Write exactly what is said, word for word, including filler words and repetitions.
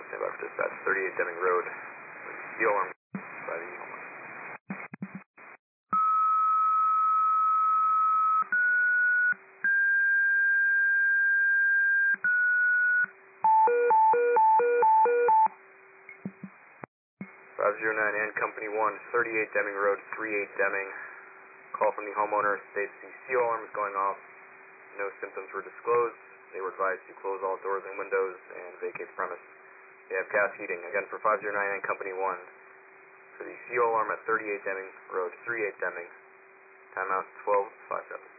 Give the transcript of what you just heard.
stand by for dispatch, thirty-eight Deming Road. C O alarm by the homeowner. five zero nine and Company one, thirty-eight Deming Road, three eight Deming. Call from the homeowner states the C O alarm is going off. No symptoms were disclosed. They were advised to close all doors and windows and vacate the premise. They have gas heating. Again, for five zero nine and Company one, for the C O alarm at thirty-eight Deming Road, three eight Deming. Timeout twelve five seven.